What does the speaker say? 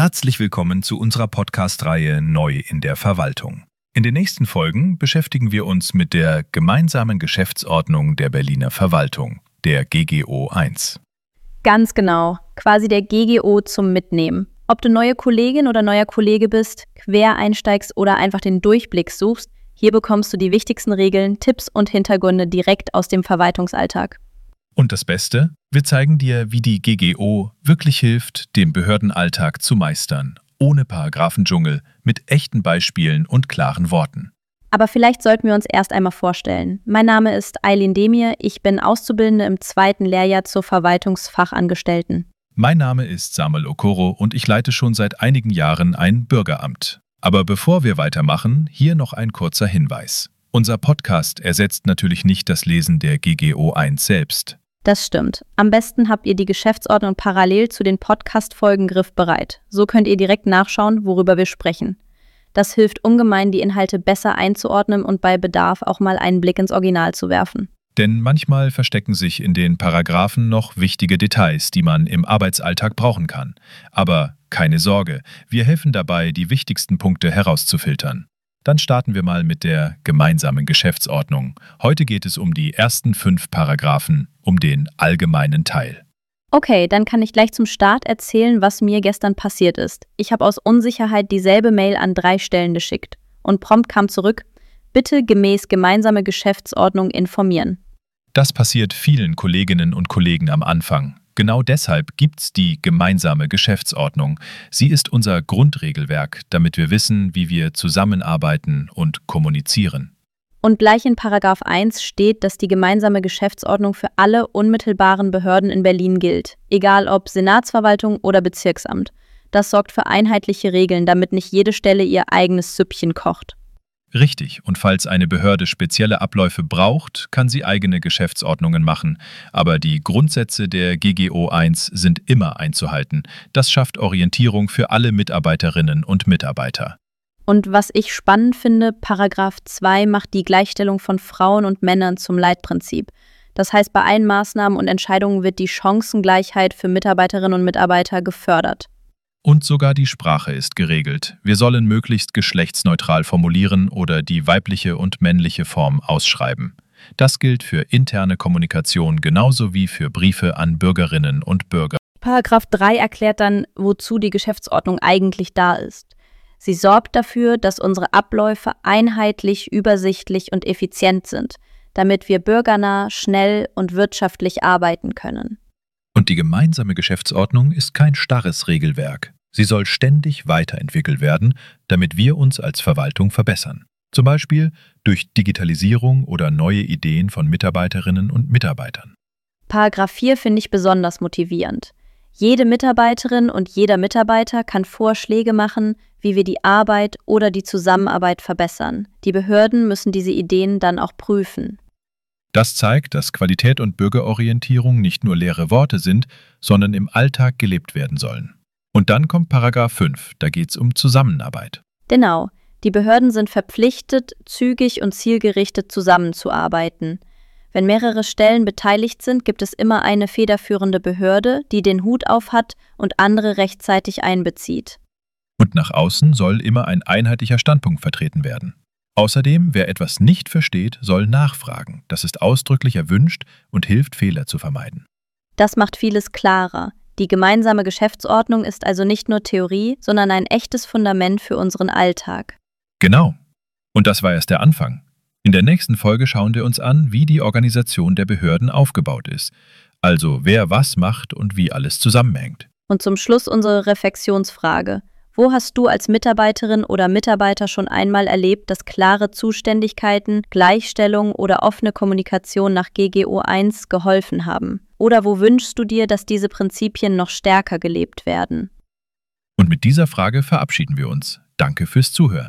Herzlich willkommen zu unserer Podcast-Reihe Neu in der Verwaltung. In den nächsten Folgen beschäftigen wir uns mit der gemeinsamen Geschäftsordnung der Berliner Verwaltung, der GGO 1. Ganz genau, quasi der GGO zum Mitnehmen. Ob du neue Kollegin oder neuer Kollege bist, quer einsteigst oder einfach den Durchblick suchst, hier bekommst du die wichtigsten Regeln, Tipps und Hintergründe direkt aus dem Verwaltungsalltag. Und das Beste? Wir zeigen dir, wie die GGO wirklich hilft, den Behördenalltag zu meistern, ohne Paragraphendschungel, mit echten Beispielen und klaren Worten. Aber vielleicht sollten wir uns erst einmal vorstellen. Mein Name ist Aylin Demir, ich bin Auszubildende im 2. Lehrjahr zur Verwaltungsfachangestellten. Mein Name ist Samuel Okoro und ich leite schon seit einigen Jahren ein Bürgeramt. Aber bevor wir weitermachen, hier noch ein kurzer Hinweis. Unser Podcast ersetzt natürlich nicht das Lesen der GGO 1 selbst. Das stimmt. Am besten habt ihr die Geschäftsordnung parallel zu den Podcast-Folgen griffbereit. So könnt ihr direkt nachschauen, worüber wir sprechen. Das hilft ungemein, die Inhalte besser einzuordnen und bei Bedarf auch mal einen Blick ins Original zu werfen. Denn manchmal verstecken sich in den Paragraphen noch wichtige Details, die man im Arbeitsalltag brauchen kann. Aber keine Sorge, wir helfen dabei, die wichtigsten Punkte herauszufiltern. Dann starten wir mal mit der gemeinsamen Geschäftsordnung. Heute geht es um die ersten 5 Paragraphen, um den allgemeinen Teil. Okay, dann kann ich gleich zum Start erzählen, was mir gestern passiert ist. Ich habe aus Unsicherheit dieselbe Mail an 3 Stellen geschickt. Und prompt kam zurück, bitte gemäß gemeinsame Geschäftsordnung informieren. Das passiert vielen Kolleginnen und Kollegen am Anfang. Genau deshalb gibt's die gemeinsame Geschäftsordnung. Sie ist unser Grundregelwerk, damit wir wissen, wie wir zusammenarbeiten und kommunizieren. Und gleich in Paragraph 1 steht, dass die gemeinsame Geschäftsordnung für alle unmittelbaren Behörden in Berlin gilt, egal ob Senatsverwaltung oder Bezirksamt. Das sorgt für einheitliche Regeln, damit nicht jede Stelle ihr eigenes Süppchen kocht. Richtig, und falls eine Behörde spezielle Abläufe braucht, kann sie eigene Geschäftsordnungen machen. Aber die Grundsätze der GGO 1 sind immer einzuhalten. Das schafft Orientierung für alle Mitarbeiterinnen und Mitarbeiter. Und was ich spannend finde, Paragraph 2 macht die Gleichstellung von Frauen und Männern zum Leitprinzip. Das heißt, bei allen Maßnahmen und Entscheidungen wird die Chancengleichheit für Mitarbeiterinnen und Mitarbeiter gefördert. Und sogar die Sprache ist geregelt. Wir sollen möglichst geschlechtsneutral formulieren oder die weibliche und männliche Form ausschreiben. Das gilt für interne Kommunikation genauso wie für Briefe an Bürgerinnen und Bürger. Paragraph 3 erklärt dann, wozu die Geschäftsordnung eigentlich da ist. Sie sorgt dafür, dass unsere Abläufe einheitlich, übersichtlich und effizient sind, damit wir bürgernah, schnell und wirtschaftlich arbeiten können. Und die gemeinsame Geschäftsordnung ist kein starres Regelwerk. Sie soll ständig weiterentwickelt werden, damit wir uns als Verwaltung verbessern. Zum Beispiel durch Digitalisierung oder neue Ideen von Mitarbeiterinnen und Mitarbeitern. Paragraph 4 finde ich besonders motivierend. Jede Mitarbeiterin und jeder Mitarbeiter kann Vorschläge machen, wie wir die Arbeit oder die Zusammenarbeit verbessern. Die Behörden müssen diese Ideen dann auch prüfen. Das zeigt, dass Qualität und Bürgerorientierung nicht nur leere Worte sind, sondern im Alltag gelebt werden sollen. Und dann kommt Paragraph 5, da geht es um Zusammenarbeit. Genau, die Behörden sind verpflichtet, zügig und zielgerichtet zusammenzuarbeiten. Wenn mehrere Stellen beteiligt sind, gibt es immer eine federführende Behörde, die den Hut auf hat und andere rechtzeitig einbezieht. Und nach außen soll immer ein einheitlicher Standpunkt vertreten werden. Außerdem, wer etwas nicht versteht, soll nachfragen. Das ist ausdrücklich erwünscht und hilft, Fehler zu vermeiden. Das macht vieles klarer. Die gemeinsame Geschäftsordnung ist also nicht nur Theorie, sondern ein echtes Fundament für unseren Alltag. Genau. Und das war erst der Anfang. In der nächsten Folge schauen wir uns an, wie die Organisation der Behörden aufgebaut ist. Also wer was macht und wie alles zusammenhängt. Und zum Schluss unsere Reflexionsfrage. Wo hast du als Mitarbeiterin oder Mitarbeiter schon einmal erlebt, dass klare Zuständigkeiten, Gleichstellung oder offene Kommunikation nach GGO 1 geholfen haben? Oder wo wünschst du dir, dass diese Prinzipien noch stärker gelebt werden? Und mit dieser Frage verabschieden wir uns. Danke fürs Zuhören.